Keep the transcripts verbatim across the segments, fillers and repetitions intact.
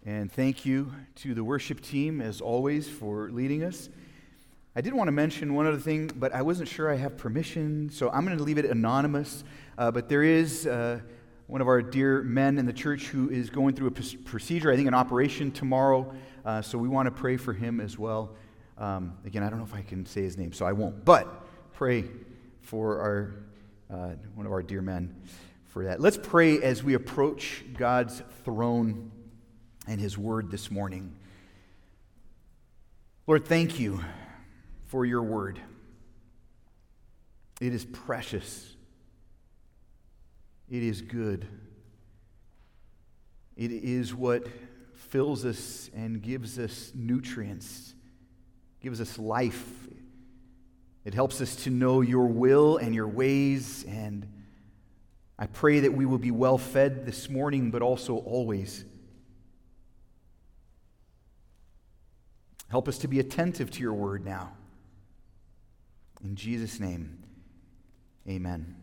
And thank you to the worship team, as always, for leading us. I did want to mention one other thing, but I wasn't sure I have permission, so I'm going to leave it anonymous. Uh, but there is uh, one of our dear men in the church who is going through a p- procedure, I think an operation tomorrow, uh, so we want to pray for him as well. Um, again, I don't know if I can say his name, so I won't. But pray for our uh, one of our dear men for that. Let's pray as we approach God's throne and His Word this morning. Lord, thank you for your Word. It is precious. It is good. It is what fills us and gives us nutrients, gives us life. It helps us to know your will and your ways, and I pray that we will be well fed this morning, but also always. Help us to be attentive to your word now. In Jesus' name, amen.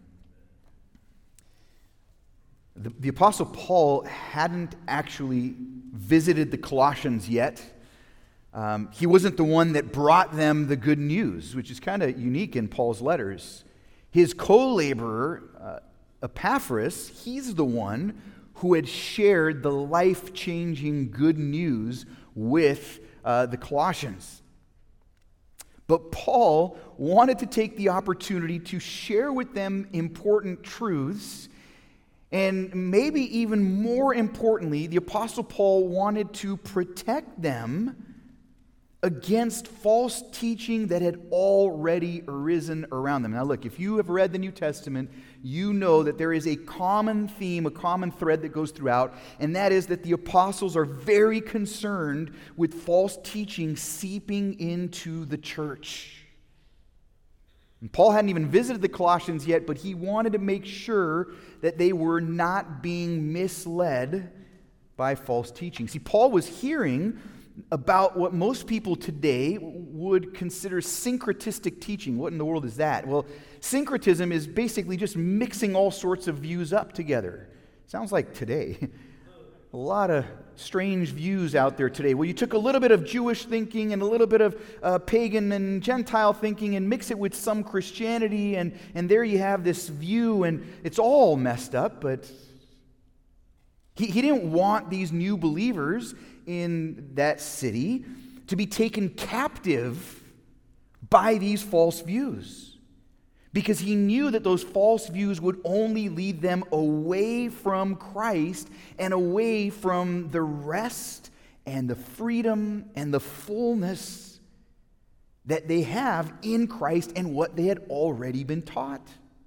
The, the Apostle Paul hadn't actually visited the Colossians yet. Um, he wasn't the one that brought them the good news, which is kind of unique in Paul's letters. His co-laborer, uh, Epaphras, he's the one who had shared the life-changing good news with uh, the Colossians. But Paul wanted to take the opportunity to share with them important truths, and maybe even more importantly, the Apostle Paul wanted to protect them against false teaching that had already arisen around them. Now look, if you have read the New Testament, you know that there is a common theme, a common thread that goes throughout, and that is that the apostles are very concerned with false teaching seeping into the church. And Paul hadn't even visited the Colossians yet, but he wanted to make sure that they were not being misled by false teaching. See, Paul was hearing about what most people today would consider syncretistic teaching. What in the world is that? Well, syncretism is basically just mixing all sorts of views up together. Sounds like today. A lot of strange views out there today. Well, you took a little bit of Jewish thinking and a little bit of uh, pagan and Gentile thinking and mix it with some Christianity, and, and there you have this view, and it's all messed up, but he, he didn't want these new believers in that city to be taken captive by these false views, because he knew that those false views would only lead them away from Christ and away from the rest and the freedom and the fullness that they have in Christ and what they had already been taught.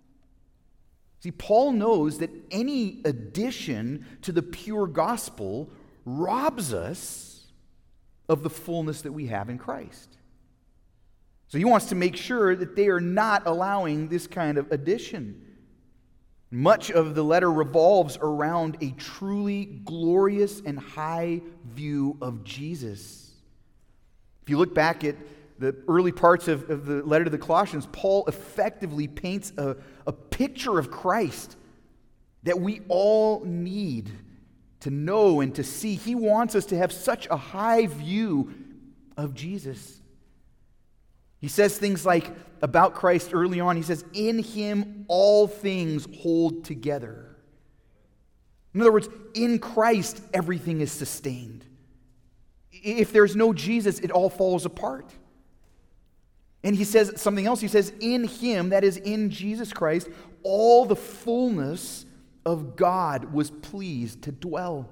See, Paul knows that any addition to the pure gospel robs us of the fullness that we have in Christ. So he wants to make sure that they are not allowing this kind of addition. Much of the letter revolves around a truly glorious and high view of Jesus. If you look back at the early parts of, of the letter to the Colossians, Paul effectively paints a, a picture of Christ that we all need to know and to see. He wants us to have such a high view of Jesus. He says things like about Christ early on, he says, in him all things hold together. In other words, in Christ everything is sustained. If there's no Jesus, it all falls apart. And he says something else. He says, in him, that is in Jesus Christ, all the fullness of God was pleased to dwell.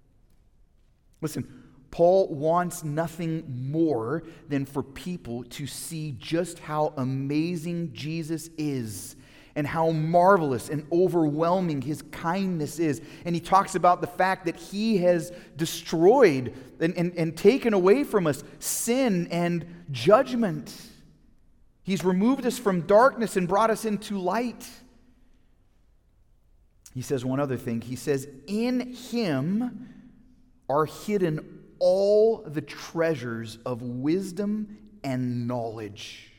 Listen, Paul wants nothing more than for people to see just how amazing Jesus is and how marvelous and overwhelming his kindness is. And he talks about the fact that he has destroyed and, and, and taken away from us sin and judgment. He's removed us from darkness and brought us into light. He says one other thing. He says, in him are hidden all the treasures of wisdom and knowledge.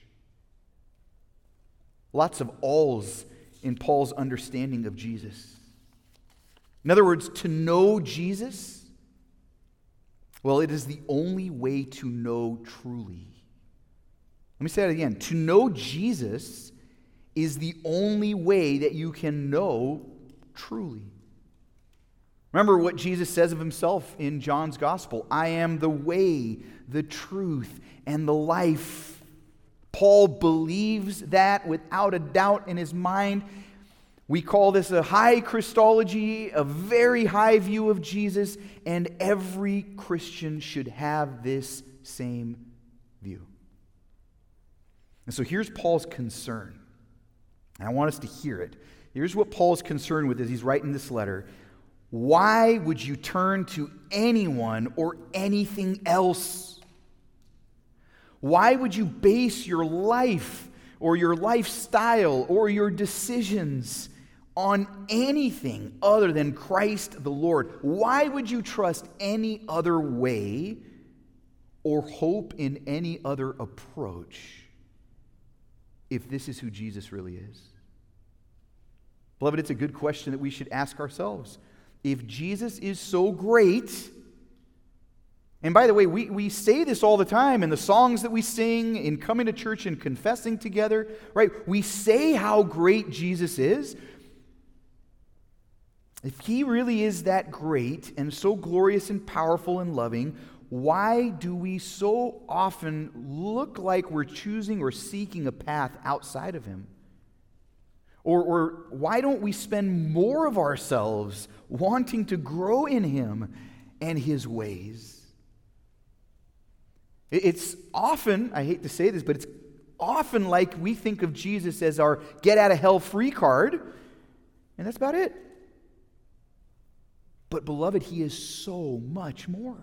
Lots of alls in Paul's understanding of Jesus. In other words, to know Jesus Well, it is the only way to know truly. Let me say that again. To know Jesus is the only way that you can know truly. Remember what Jesus says of himself in John's Gospel. I am the way, the truth, and the life. Paul believes that without a doubt in his mind. We call this a high Christology, a very high view of Jesus, and every Christian should have this same view. And so here's Paul's concern. And I want us to hear it. Here's what Paul's concerned with as he's writing this letter. Why would you turn to anyone or anything else? Why would you base your life or your lifestyle or your decisions on anything other than Christ the Lord? Why would you trust any other way or hope in any other approach if this is who Jesus really is? Beloved, it's a good question that we should ask ourselves. If Jesus is so great, and by the way, we, we say this all the time in the songs that we sing, in coming to church and confessing together, right? We say how great Jesus is. If he really is that great and so glorious and powerful and loving, why do we so often look like we're choosing or seeking a path outside of him? Or, or why don't we spend more of ourselves wanting to grow in him and his ways? It's often, I hate to say this, but it's often like we think of Jesus as our get-out-of-hell-free card, and that's about it. But beloved, he is so much more.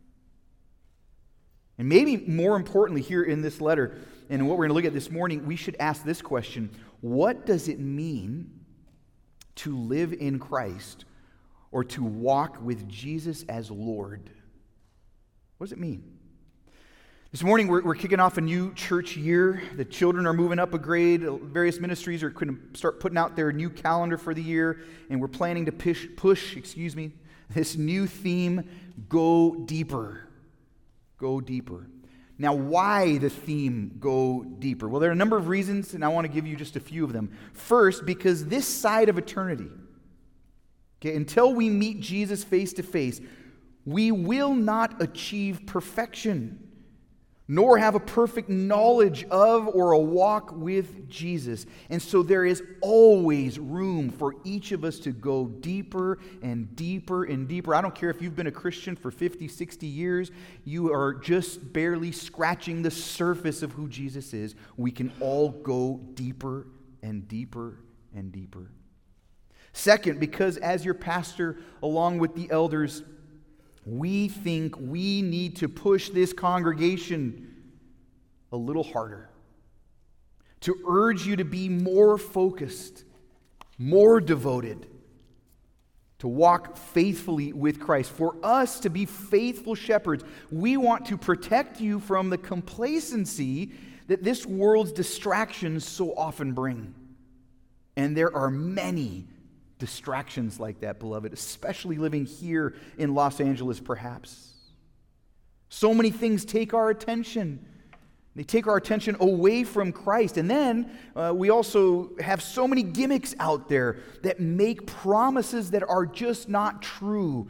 And maybe more importantly here in this letter, and what we're going to look at this morning, we should ask this question. What does it mean to live in Christ or to walk with Jesus as Lord? What does it mean? This morning we're, we're kicking off a new church year. The children are moving up a grade. Various ministries are going to start putting out their new calendar for the year, and we're planning to push, push, excuse me, this new theme, Go Deeper. Go deeper. Now, why the theme Go Deeper? Well, there are a number of reasons, and I want to give you just a few of them. First, because this side of eternity, okay, until we meet Jesus face to face, we will not achieve perfection, nor have a perfect knowledge of or a walk with Jesus. And so there is always room for each of us to go deeper and deeper and deeper. I don't care if you've been a Christian for fifty, sixty years, you are just barely scratching the surface of who Jesus is. We can all go deeper and deeper and deeper. Second, because as your pastor, along with the elders, we think we need to push this congregation a little harder, to urge you to be more focused, more devoted, to walk faithfully with Christ. For us to be faithful shepherds, we want to protect you from the complacency that this world's distractions so often bring. And there are many distractions like that, beloved, especially living here in Los Angeles, perhaps. So many things take our attention. They take our attention away from Christ. And then uh, we also have so many gimmicks out there that make promises that are just not true.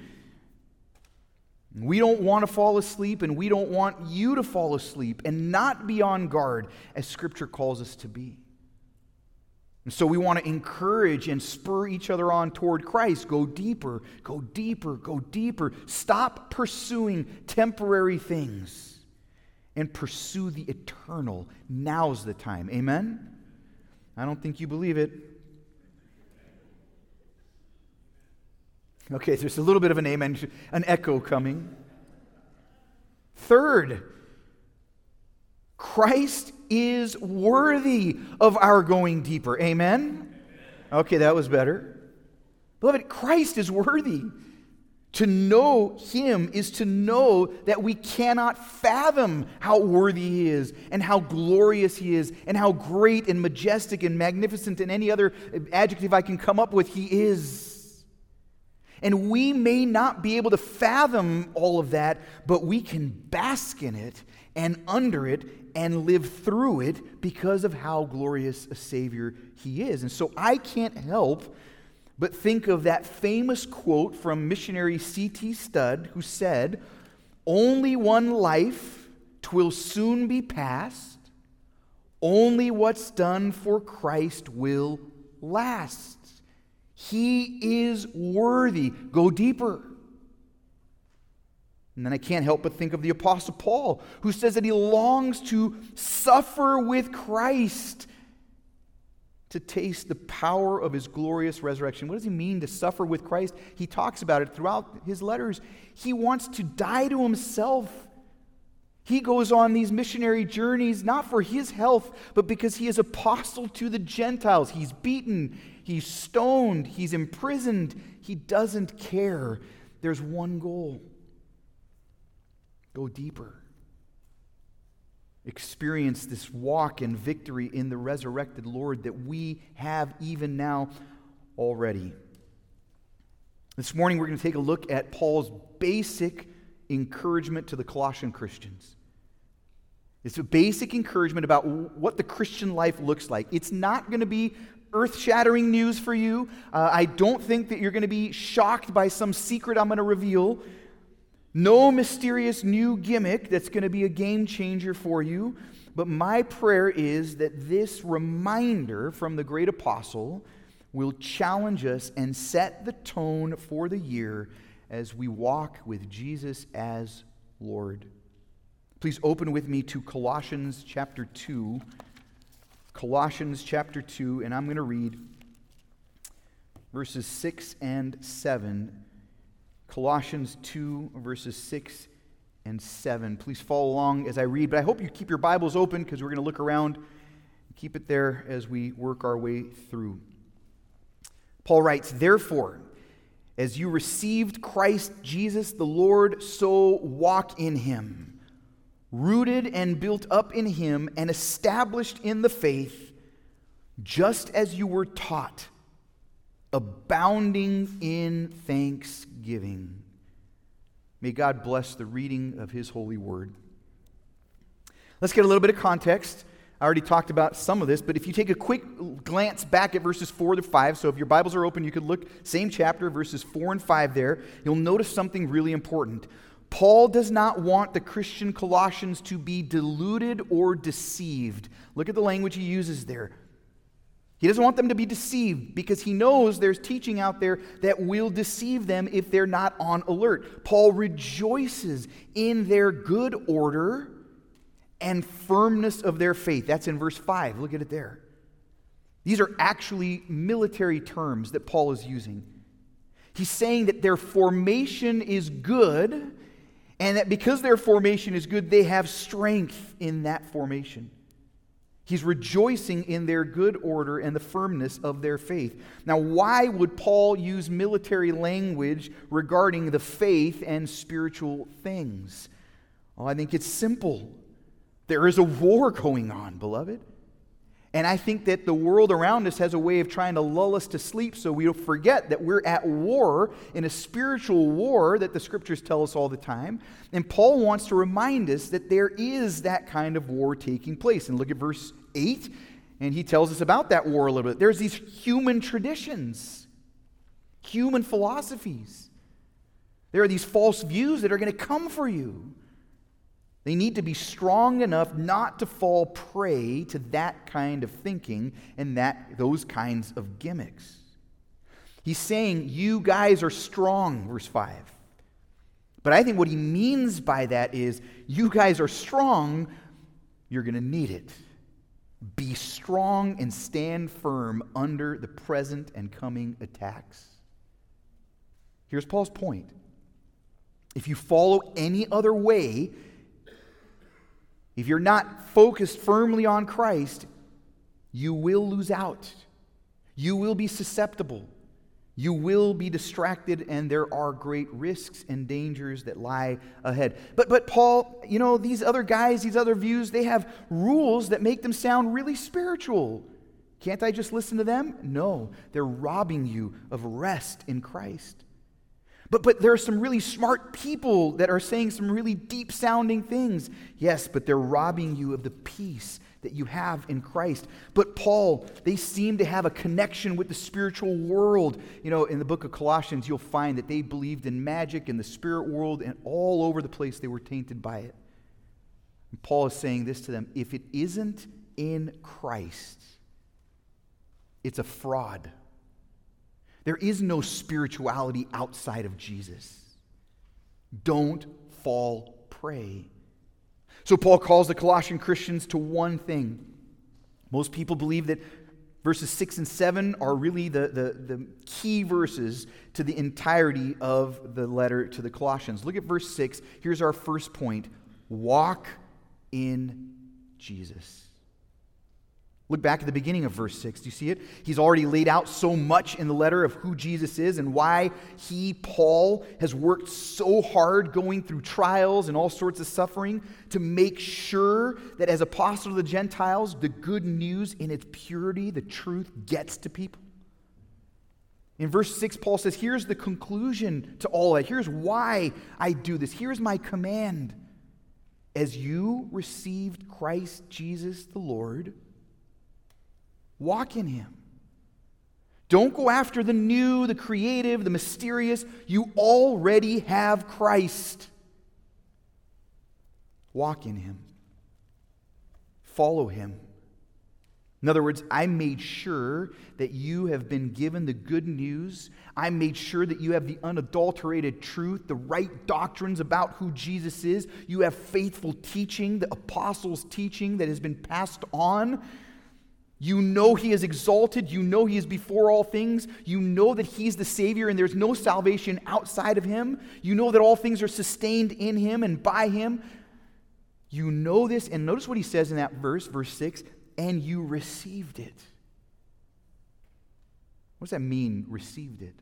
We don't want to fall asleep, and we don't want you to fall asleep and not be on guard, as Scripture calls us to be. And so we want to encourage and spur each other on toward Christ. Go deeper, go deeper, go deeper. Stop pursuing temporary things and pursue the eternal. Now's the time. Amen? I don't think you believe it. Okay, there's a little bit of an amen, an echo coming. Third, Christ is worthy of our going deeper. Amen? Okay, that was better. Beloved, Christ is worthy. To know Him is to know that we cannot fathom how worthy He is and how glorious He is and how great and majestic and magnificent and any other adjective I can come up with He is. And we may not be able to fathom all of that, but we can bask in it and under it and live through it because of how glorious a Savior He is. And so I can't help but think of that famous quote from missionary C T Studd, who said, "Only one life, 'twill soon be past. Only what's done for Christ will last. He is worthy. Go deeper." And then I can't help but think of the Apostle Paul, who says that he longs to suffer with Christ to taste the power of His glorious resurrection. What does he mean to suffer with Christ? He talks about it throughout his letters. He wants to die to himself. He goes on these missionary journeys not for his health, but because he is apostle to the Gentiles. He's beaten, he's stoned, he's imprisoned. He doesn't care. There's one goal. Go deeper. Experience this walk and victory in the resurrected Lord that we have even now already. This morning we're going to take a look at Paul's basic encouragement to the Colossian Christians. It's a basic encouragement about what the Christian life looks like. It's not going to be earth-shattering news for you. Uh, I don't think that you're going to be shocked by some secret I'm going to reveal. No mysterious new gimmick that's going to be a game changer for you. But my prayer is that this reminder from the great apostle will challenge us and set the tone for the year as we walk with Jesus as Lord. Please open with me to Colossians chapter two. Colossians chapter two, and I'm going to read verses six and seven. Colossians two, verses six and seven. Please follow along as I read, but I hope you keep your Bibles open because we're going to look around. Keep it there as we work our way through. Paul writes, "Therefore, as you received Christ Jesus the Lord, so walk in Him, rooted and built up in Him and established in the faith, just as you were taught, abounding in thanksgiving." May God bless the reading of His holy word. Let's get a little bit of context. I already talked about some of this, but if you take a quick glance back at verses four to five, so if your Bibles are open, you could look, same chapter, verses four and five there, you'll notice something really important. Paul does not want the Christian Colossians to be deluded or deceived. Look at the language he uses there. He doesn't want them to be deceived because he knows there's teaching out there that will deceive them if they're not on alert. Paul rejoices in their good order and firmness of their faith. That's in verse five. Look at it there. These are actually military terms that Paul is using. He's saying that their formation is good, and that because their formation is good, they have strength in that formation. He's rejoicing in their good order and the firmness of their faith. Now, why would Paul use military language regarding the faith and spiritual things? Well, I think it's simple. There is a war going on, beloved. And I think that the world around us has a way of trying to lull us to sleep so we don't forget that we're at war, in a spiritual war that the Scriptures tell us all the time. And Paul wants to remind us that there is that kind of war taking place. And look at verse eight, and he tells us about that war a little bit. There's these human traditions, human philosophies. There are these false views that are going to come for you. They need to be strong enough not to fall prey to that kind of thinking and that those kinds of gimmicks. He's saying, you guys are strong, verse five. But I think what he means by that is, you guys are strong, you're going to need it. Be strong and stand firm under the present and coming attacks. Here's Paul's point. If you follow any other way, if you're not focused firmly on Christ, you will lose out. You will be susceptible. You will be distracted, and there are great risks and dangers that lie ahead. But but Paul, you know, these other guys, these other views, they have rules that make them sound really spiritual. Can't I just listen to them? No, they're robbing you of rest in Christ. But, but there are some really smart people that are saying some really deep-sounding things. Yes, but they're robbing you of the peace that you have in Christ. But Paul, they seem to have a connection with the spiritual world. You know, in the book of Colossians, you'll find that they believed in magic and the spirit world, and all over the place they were tainted by it. And Paul is saying this to them: if it isn't in Christ, it's a fraud. There is no spirituality outside of Jesus. Don't fall prey. So Paul calls the Colossian Christians to one thing. Most people believe that verses six and seven are really the, the, the key verses to the entirety of the letter to the Colossians. Look at verse six. Here's our first point. Walk in Jesus. Look back at the beginning of verse six. Do you see it? He's already laid out so much in the letter of who Jesus is and why he, Paul, has worked so hard going through trials and all sorts of suffering to make sure that as apostle to the Gentiles, the good news in its purity, the truth, gets to people. In verse six, Paul says, here's the conclusion to all that. Here's why I do this. Here's my command. As you received Christ Jesus the Lord, walk in him. Don't go after the new, the creative, the mysterious. You already have Christ. Walk in him. Follow him. In other words, I made sure that you have been given the good news. I made sure that you have the unadulterated truth, the right doctrines about who Jesus is. You have faithful teaching, the apostles' teaching that has been passed on. You know he is exalted. You know he is before all things. You know that he's the Savior and there's no salvation outside of him. You know that all things are sustained in him and by him. You know this, and notice what he says in that verse, verse six, and you received it. What does that mean, received it?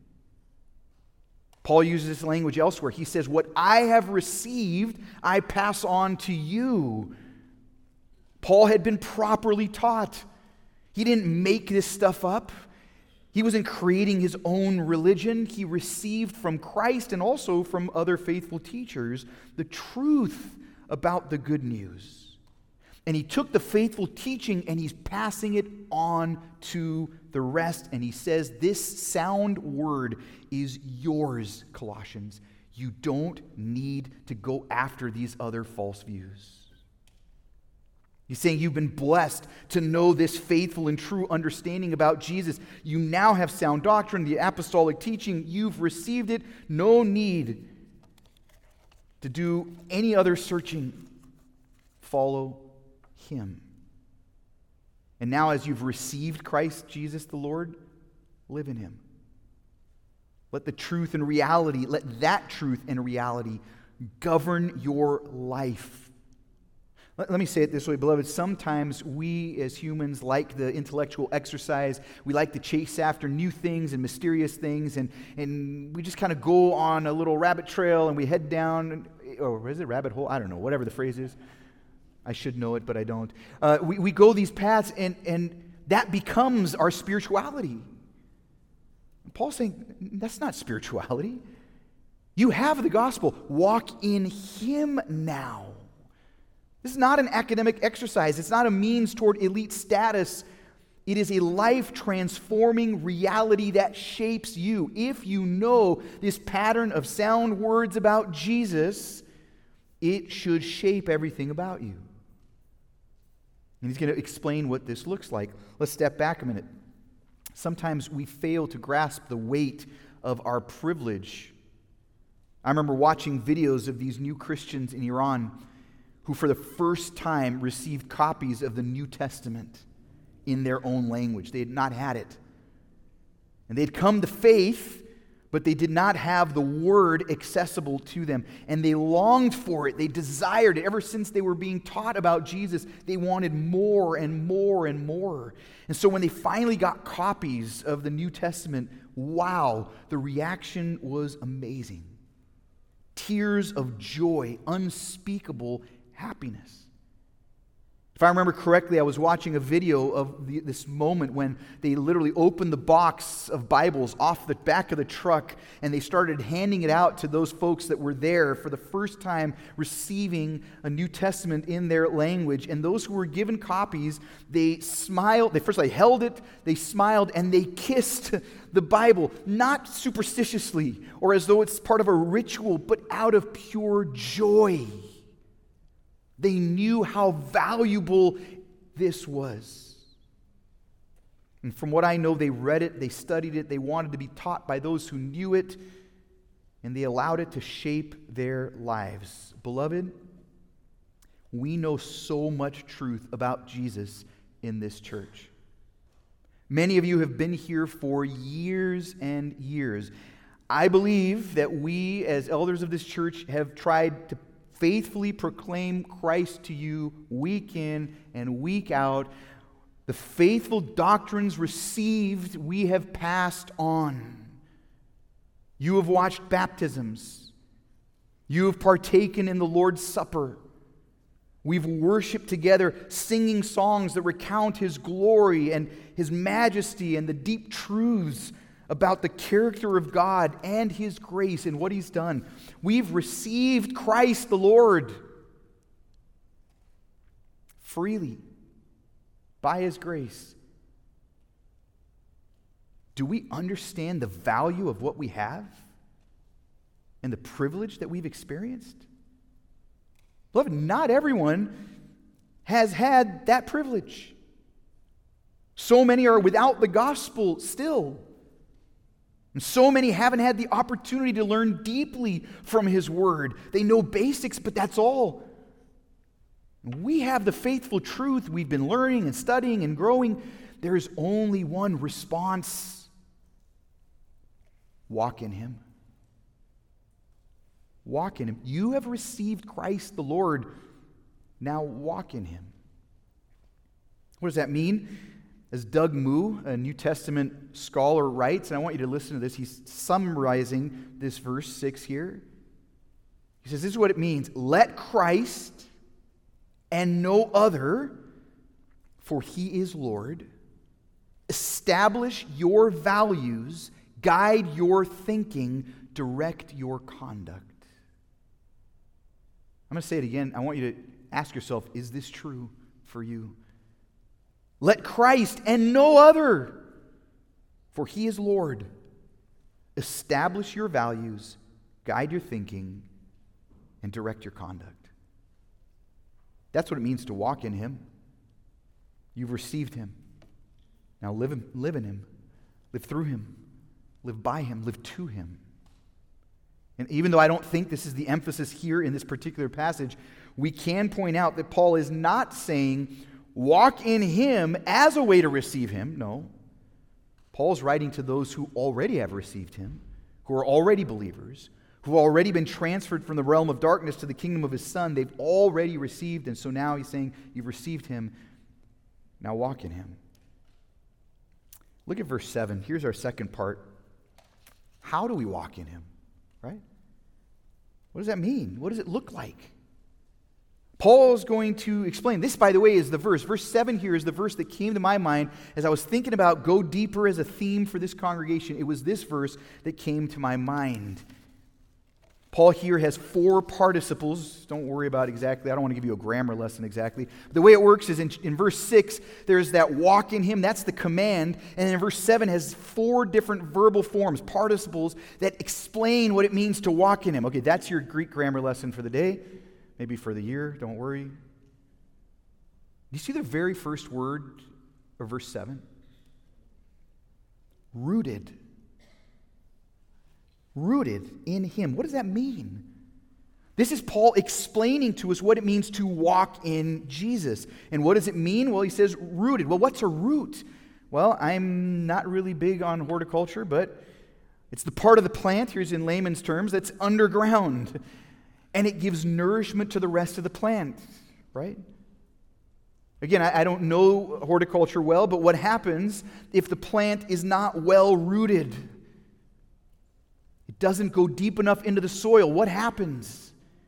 Paul uses this language elsewhere. He says, what I have received, I pass on to you. Paul had been properly taught. He didn't make this stuff up. He wasn't creating his own religion. He received from Christ and also from other faithful teachers the truth about the good news. And he took the faithful teaching and he's passing it on to the rest. And he says, this sound word is yours, Colossians. You don't need to go after these other false views. He's saying you've been blessed to know this faithful and true understanding about Jesus. You now have sound doctrine, the apostolic teaching. You've received it. No need to do any other searching. Follow him. And now as you've received Christ Jesus the Lord, live in him. Let the truth and reality, let that truth and reality govern your life. Let me say it this way, beloved. Sometimes we as humans like the intellectual exercise. We like to chase after new things and mysterious things, and, and we just kind of go on a little rabbit trail and we head down, or is it rabbit hole? I don't know, whatever the phrase is. I should know it, but I don't. Uh, we, we go these paths, and, and that becomes our spirituality. Paul's saying, that's not spirituality. You have the gospel. Walk in him now. This is not an academic exercise. It's not a means toward elite status. It is a life-transforming reality that shapes you. If you know this pattern of sound words about Jesus, it should shape everything about you. And he's going to explain what this looks like. Let's step back a minute. Sometimes we fail to grasp the weight of our privilege. I remember watching videos of these new Christians in Iran who for the first time received copies of the New Testament in their own language. They had not had it. And they'd come to faith, but they did not have the Word accessible to them. And they longed for it. They desired it. Ever since they were being taught about Jesus, they wanted more and more and more. And so when they finally got copies of the New Testament, wow, the reaction was amazing. Tears of joy, unspeakable happiness. If I remember correctly, I was watching a video of the, this moment when they literally opened the box of Bibles off the back of the truck and they started handing it out to those folks that were there for the first time receiving a New Testament in their language. And those who were given copies, they smiled. They first they held it, they smiled, and they kissed the Bible, not superstitiously or as though it's part of a ritual, but out of pure joy. They knew how valuable this was. And from what I know, they read it, they studied it, they wanted to be taught by those who knew it, and they allowed it to shape their lives. Beloved, we know so much truth about Jesus in this church. Many of you have been here for years and years. I believe that we, as elders of this church, have tried to faithfully proclaim Christ to you week in and week out. The faithful doctrines received, we have passed on. You have watched baptisms. You have partaken in the Lord's Supper. We've worshiped together, singing songs that recount His glory and His majesty and the deep truths about the character of God and His grace and what He's done. We've received Christ the Lord freely by His grace. Do we understand the value of what we have and the privilege that we've experienced? Beloved, not everyone has had that privilege. So many are without the gospel still. And so many haven't had the opportunity to learn deeply from His Word. They know basics, but that's all. We have the faithful truth we've been learning and studying and growing. There is only one response. Walk in Him. Walk in Him. You have received Christ the Lord. Now walk in Him. What does that mean? As Doug Moo, a New Testament scholar, writes, and I want you to listen to this, he's summarizing this verse six here. He says, this is what it means. Let Christ and no other, for He is Lord, establish your values, guide your thinking, direct your conduct. I'm going to say it again. I want you to ask yourself, is this true for you? Let Christ and no other, for He is Lord, establish your values, guide your thinking, and direct your conduct. That's what it means to walk in Him. You've received Him. Now live, him, live in Him. Live through Him. Live by Him. Live to Him. And even though I don't think this is the emphasis here in this particular passage, we can point out that Paul is not saying, walk in Him as a way to receive Him. No. Paul's writing to those who already have received Him, who are already believers, who have already been transferred from the realm of darkness to the kingdom of His Son. They've already received, and so now he's saying, you've received Him, now walk in Him. Look at verse seven. Here's our second part. How do we walk in Him? Right? What does that mean? What does it look like? Paul is going to explain. This, by the way, is the verse. Verse seven here is the verse that came to my mind as I was thinking about go deeper as a theme for this congregation. It was this verse that came to my mind. Paul here has four participles. Don't worry about exactly. I don't want to give you a grammar lesson exactly. The way it works is in, in verse six, there's that walk in Him. That's the command. And then verse seven has four different verbal forms, participles, that explain what it means to walk in Him. Okay, that's your Greek grammar lesson for the day. Maybe for the year, don't worry. Do you see the very first word of verse seven? Rooted. Rooted in Him. What does that mean? This is Paul explaining to us what it means to walk in Jesus. And what does it mean? Well, he says rooted. Well, what's a root? Well, I'm not really big on horticulture, but it's the part of the plant, here's in layman's terms, that's underground. And it gives nourishment to the rest of the plant, right? Again, I, I don't know horticulture well, but what happens if the plant is not well rooted? It doesn't go deep enough into the soil. What happens?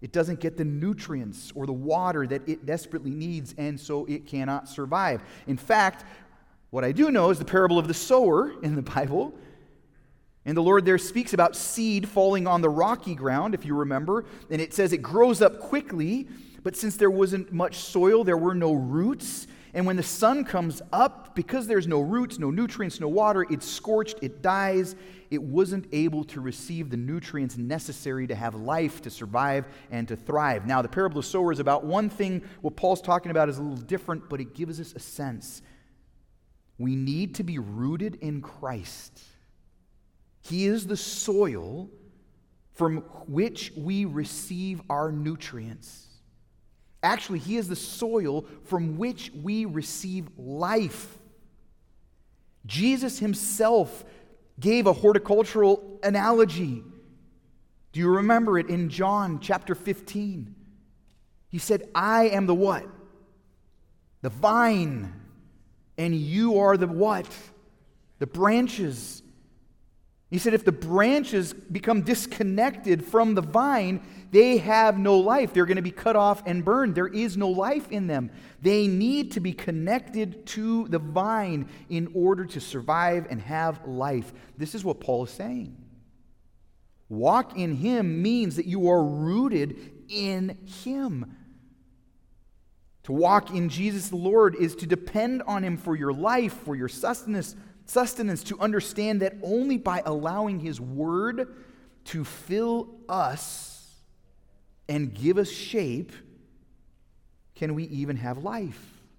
It doesn't get the nutrients or the water that it desperately needs, and so it cannot survive. In fact, what I do know is the parable of the sower in the Bible. And the Lord there speaks about seed falling on the rocky ground, if you remember. And it says it grows up quickly, but since there wasn't much soil, there were no roots. And when the sun comes up, because there's no roots, no nutrients, no water, it's scorched, it dies. It wasn't able to receive the nutrients necessary to have life, to survive, and to thrive. Now, the parable of the sower is about one thing. What Paul's talking about is a little different, but it gives us a sense. We need to be rooted in Christ. He is the soil from which we receive our nutrients. Actually, He is the soil from which we receive life. Jesus Himself gave a horticultural analogy. Do you remember it in John chapter fifteen? He said, I am the what? The vine. And you are the what? The branches. He said if the branches become disconnected from the vine, they have no life. They're going to be cut off and burned. There is no life in them. They need to be connected to the vine in order to survive and have life. This is what Paul is saying. Walk in Him means that you are rooted in Him. To walk in Jesus the Lord is to depend on Him for your life, for your sustenance, sustenance, to understand that only by allowing His Word to fill us and give us shape can we even have life.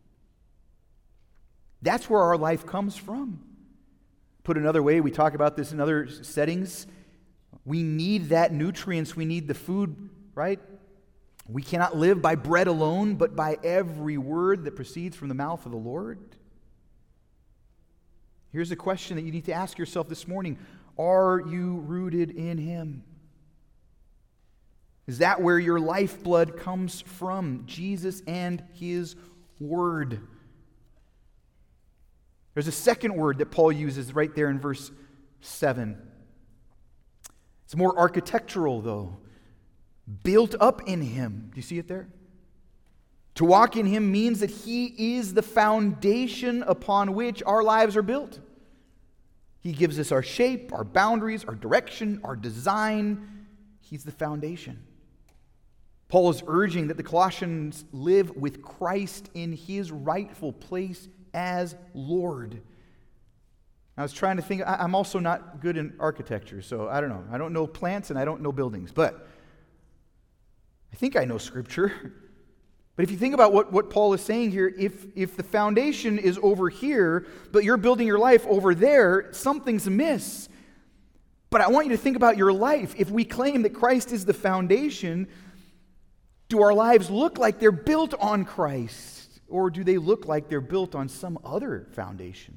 That's where our life comes from. Put another way, we talk about this in other settings. We need that nutrients, we need the food, right? We cannot live by bread alone, but by every word that proceeds from the mouth of the Lord. Here's a question that you need to ask yourself this morning. Are you rooted in Him? Is that where your lifeblood comes from? Jesus and His Word. There's a second word that Paul uses right there in verse seven. It's more architectural, though. Built up in Him. Do you see it there? To walk in Him means that He is the foundation upon which our lives are built. He gives us our shape, our boundaries, our direction, our design. He's the foundation. Paul is urging that the Colossians live with Christ in His rightful place as Lord. I was trying to think, I'm also not good in architecture, so I don't know. I don't know plants and I don't know buildings, but I think I know Scripture. But if you think about what, what Paul is saying here, if, if the foundation is over here, but you're building your life over there, something's amiss. But I want you to think about your life. If we claim that Christ is the foundation, do our lives look like they're built on Christ? Or do they look like they're built on some other foundation?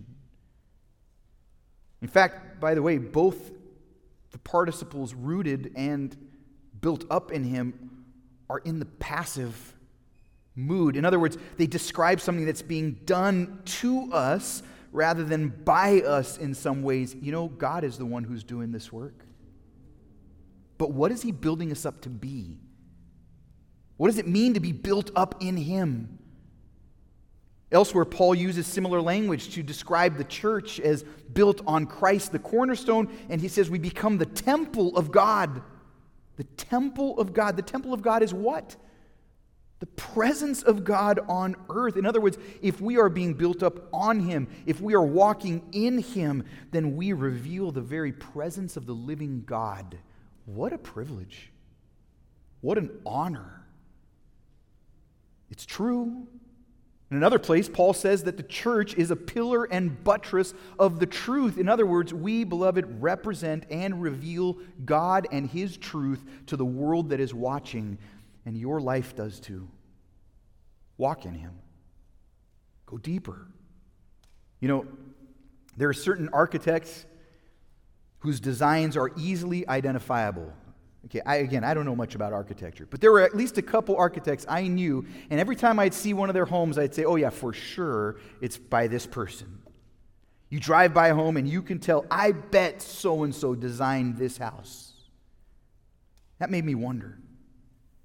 In fact, by the way, both the participles rooted and built up in Him are in the passive mood. In other words, they describe something that's being done to us rather than by us in some ways. You know, God is the one who's doing this work. But what is He building us up to be? What does it mean to be built up in Him? Elsewhere, Paul uses similar language to describe the church as built on Christ, the cornerstone, and he says we become the temple of God. The temple of God. The temple of God is what? The presence of God on earth. In other words, if we are being built up on Him, if we are walking in Him, then we reveal the very presence of the living God. What a privilege. What an honor. It's true. In another place, Paul says that the church is a pillar and buttress of the truth. In other words, we, beloved, represent and reveal God and His truth to the world that is watching, and your life does too. Walk in Him. Go deeper. You know, there are certain architects whose designs are easily identifiable. Okay, I, again, I don't know much about architecture, but there were at least a couple architects I knew, and every time I'd see one of their homes, I'd say, oh yeah, for sure, it's by this person. You drive by a home and you can tell, I bet so-and-so designed this house. That made me wonder.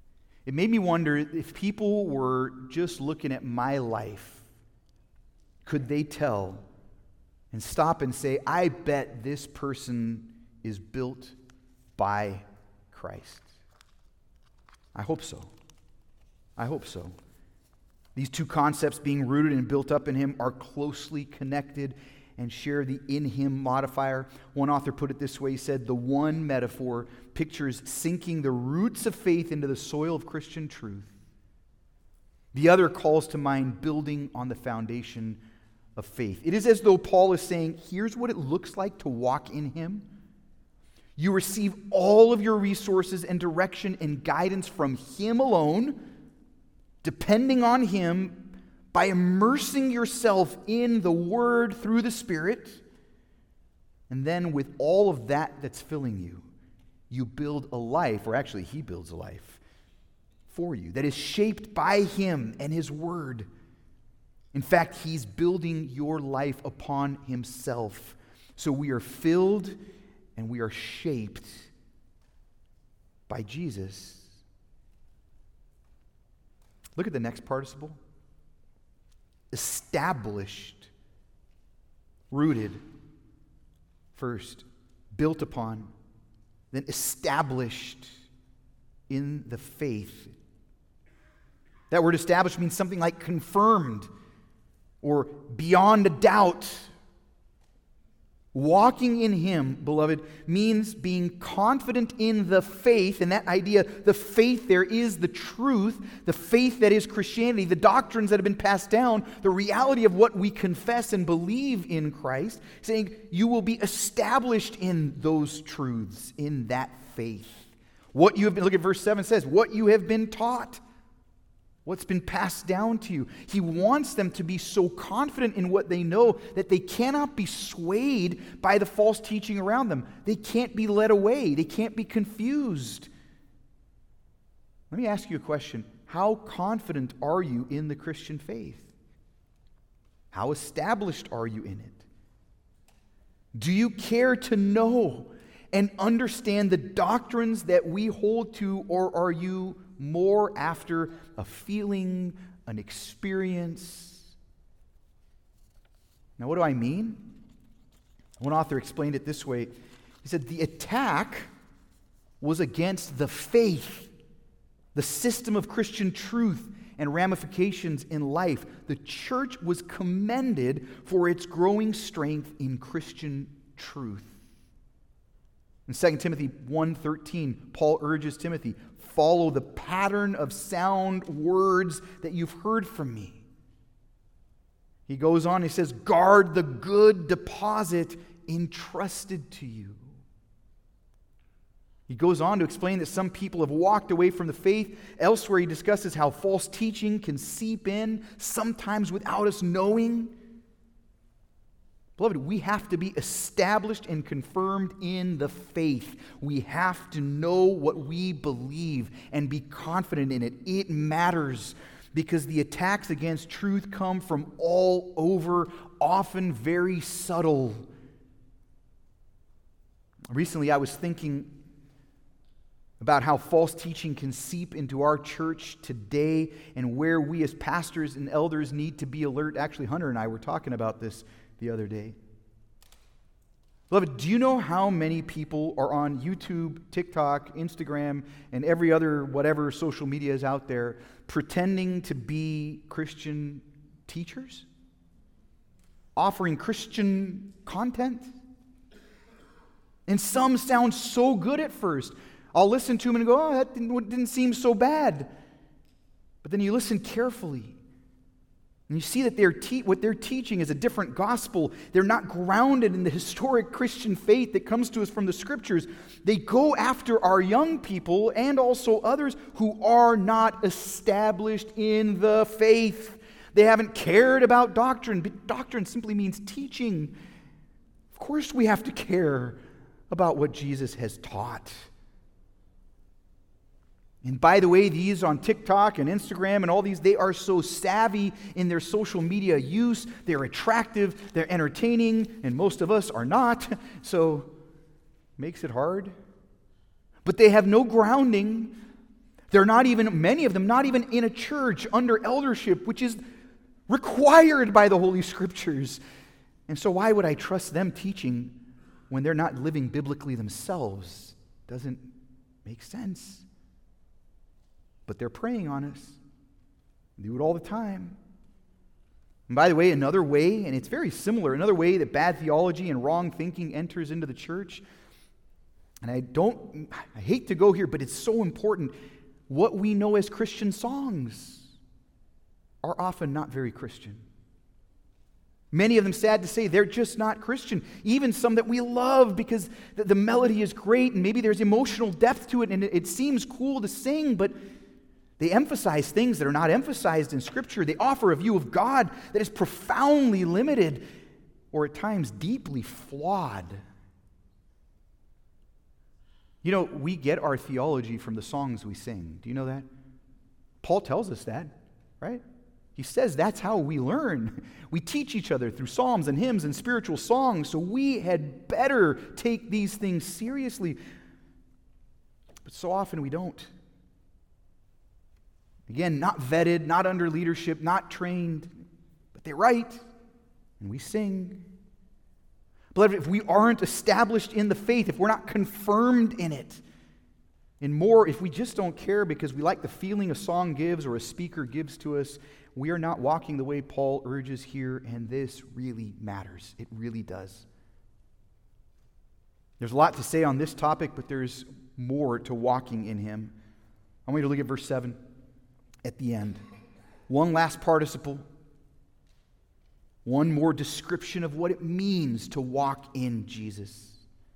It made me wonder if people were just looking at my life, could they tell and stop and say, I bet this person is built by Christ? I hope so. I hope so. These two concepts, being rooted and built up in Him, are closely connected and share the in Him modifier. One author put it this way. He said, the one metaphor pictures sinking the roots of faith into the soil of Christian truth. The other calls to mind building on the foundation of faith. It is as though Paul is saying, here's what it looks like to walk in Him. You receive all of your resources and direction and guidance from Him alone, depending on Him, by immersing yourself in the Word through the Spirit. And then with all of that that's filling you, you build a life, or actually He builds a life for you that is shaped by Him and His Word. In fact, He's building your life upon Himself. So we are filled and we are shaped by Jesus. Look at the next participle. Established, rooted first, built upon, then established in the faith. That word established means something like confirmed or beyond a doubt. Walking in Him, beloved, means being confident in the faith, and that idea, the faith there is the truth, the faith that is Christianity, the doctrines that have been passed down, the reality of what we confess and believe in Christ, saying you will be established in those truths, in that faith. What you have been, look at verse seven says, what you have been taught. What's been passed down to you. He wants them to be so confident in what they know that they cannot be swayed by the false teaching around them. They can't be led away. They can't be confused. Let me ask you a question. How confident are you in the Christian faith? How established are you in it? Do you care to know and understand the doctrines that we hold to, or are you more after a feeling, an experience? Now, what do I mean? One author explained it this way. He said, the attack was against the faith, the system of Christian truth and ramifications in life. The church was commended for its growing strength in Christian truth. In Second Timothy one thirteen, Paul urges Timothy, follow the pattern of sound words that you've heard from me. He goes on, he says, guard the good deposit entrusted to you. He goes on to explain that some people have walked away from the faith. Elsewhere, he discusses how false teaching can seep in, sometimes without us knowing. Beloved, we have to be established and confirmed in the faith. We have to know what we believe and be confident in it. It matters because the attacks against truth come from all over, often very subtle. Recently, I was thinking about how false teaching can seep into our church today and where we as pastors and elders need to be alert. Actually, Hunter and I were talking about this the other day. Beloved, do you know how many people are on YouTube, TikTok, Instagram, and every other whatever social media is out there pretending to be Christian teachers? Offering Christian content? And some sound so good at first. I'll listen to them and go, oh, that didn't, didn't seem so bad. But then you listen carefully. And you see that they're te- what they're teaching is a different gospel. They're not grounded in the historic Christian faith that comes to us from the Scriptures. They go after our young people and also others who are not established in the faith. They haven't cared about doctrine. But doctrine simply means teaching. Of course we have to care about what Jesus has taught. And by the way, these on TikTok and Instagram and all these, they are so savvy in their social media use. They're attractive, they're entertaining, and most of us are not, so makes it hard. But they have no grounding They're not even, many of them, not even in a church under eldership, which is required by the Holy Scriptures. And so why would I trust them teaching when they're not living biblically themselves? Doesn't make sense. But they're preying on us. They do it all the time. And by the way, another way, and it's very similar, another way that bad theology and wrong thinking enters into the church, and I don't, I hate to go here, but it's so important. What we know as Christian songs are often not very Christian. Many of them, sad to say, they're just not Christian. Even some that we love because the, the melody is great and maybe there's emotional depth to it and it, it seems cool to sing, but they emphasize things that are not emphasized in Scripture. They offer a view of God that is profoundly limited or at times deeply flawed. You know, we get our theology from the songs we sing. Do you know that? Paul tells us that, right? He says that's how we learn. We teach each other through psalms and hymns and spiritual songs, so we had better take these things seriously. But so often we don't. Again, not vetted, not under leadership, not trained, but they write and we sing. Beloved, if we aren't established in the faith, if we're not confirmed in it, and more, if we just don't care because we like the feeling a song gives or a speaker gives to us, we are not walking the way Paul urges here, and this really matters. It really does. There's a lot to say on this topic, but there's more to walking in Him. I want you to look at verse seven at the end. One last participle. One more description of what it means to walk in Jesus.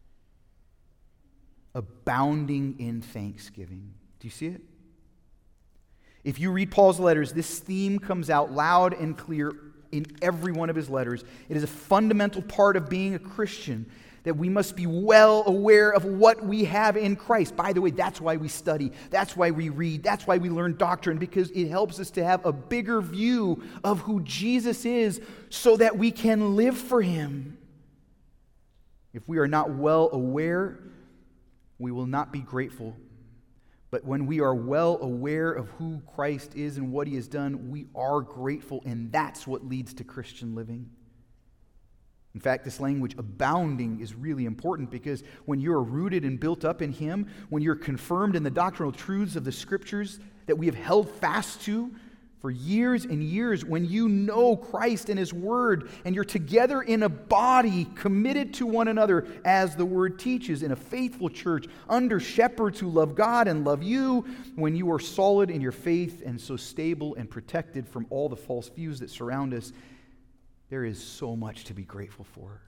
Abounding in thanksgiving. Do you see it? If you read Paul's letters, this theme comes out loud and clear in every one of his letters. It is a fundamental part of being a Christian, that we must be well aware of what we have in Christ. By the way, that's why we study. That's why we read. That's why we learn doctrine, because it helps us to have a bigger view of who Jesus is so that we can live for Him. If we are not well aware, we will not be grateful. But when we are well aware of who Christ is and what He has done, we are grateful, and that's what leads to Christian living. In fact, this language, abounding, is really important because when you are rooted and built up in Him, when you're confirmed in the doctrinal truths of the Scriptures that we have held fast to for years and years, when you know Christ and His Word, and you're together in a body committed to one another as the Word teaches, in a faithful church, under shepherds who love God and love you, when you are solid in your faith and so stable and protected from all the false views that surround us, there is so much to be grateful for.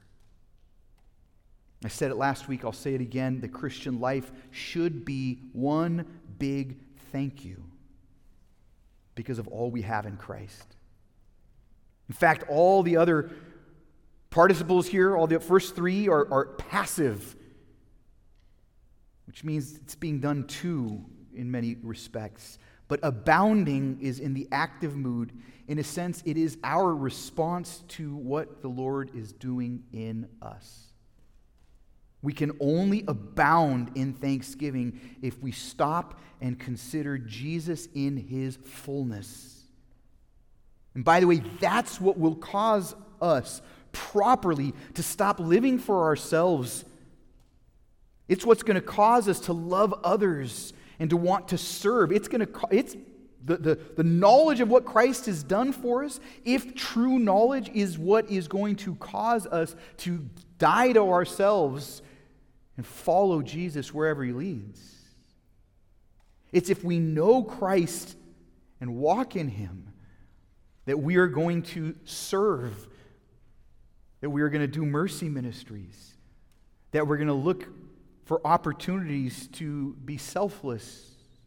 I said it last week, I'll say it again. The Christian life should be one big thank you because of all we have in Christ. In fact, all the other participles here, all the first three are, are passive, which means it's being done to in many respects. But abounding is in the active mood. In a sense, it is our response to what the Lord is doing in us. We can only abound in thanksgiving if we stop and consider Jesus in His fullness. And by the way, that's what will cause us properly to stop living for ourselves. It's what's going to cause us to love others and to want to serve. It's going to it's the, the, the knowledge of what Christ has done for us, if true knowledge is what is going to cause us to die to ourselves and follow Jesus wherever He leads. It's if we know Christ and walk in Him that we are going to serve, that we are going to do mercy ministries, that we're going to look for opportunities to be selfless.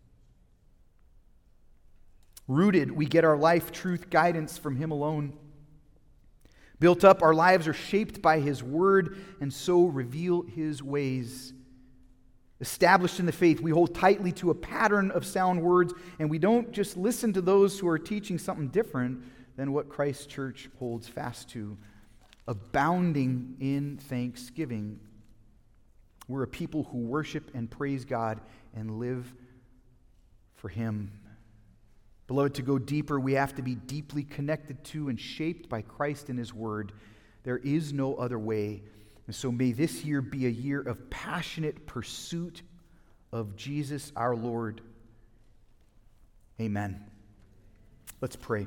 Rooted, we get our life, truth, guidance from Him alone. Built up, our lives are shaped by His Word and so reveal His ways. Established in the faith, we hold tightly to a pattern of sound words, and we don't just listen to those who are teaching something different than what Christ's church holds fast to. Abounding in thanksgiving. We're a people who worship and praise God and live for him. Beloved, to go deeper, we have to be deeply connected to and shaped by Christ and his word. There is no other way. And so may this year be a year of passionate pursuit of Jesus our Lord. Amen. Let's pray.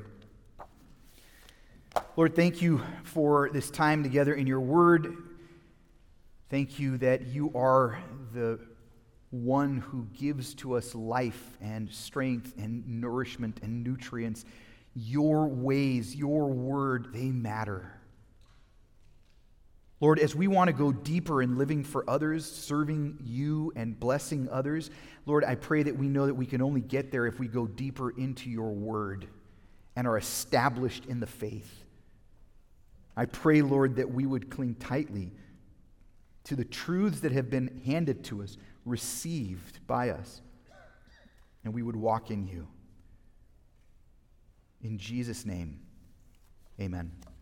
Lord, thank you for this time together in your word. Thank you that you are the one who gives to us life and strength and nourishment and nutrients. Your ways, your word, they matter. Lord, as we want to go deeper in living for others, serving you and blessing others, Lord, I pray that we know that we can only get there if we go deeper into your word and are established in the faith. I pray, Lord, that we would cling tightly to the truths that have been handed to us, received by us, and we would walk in you. In Jesus' name, amen.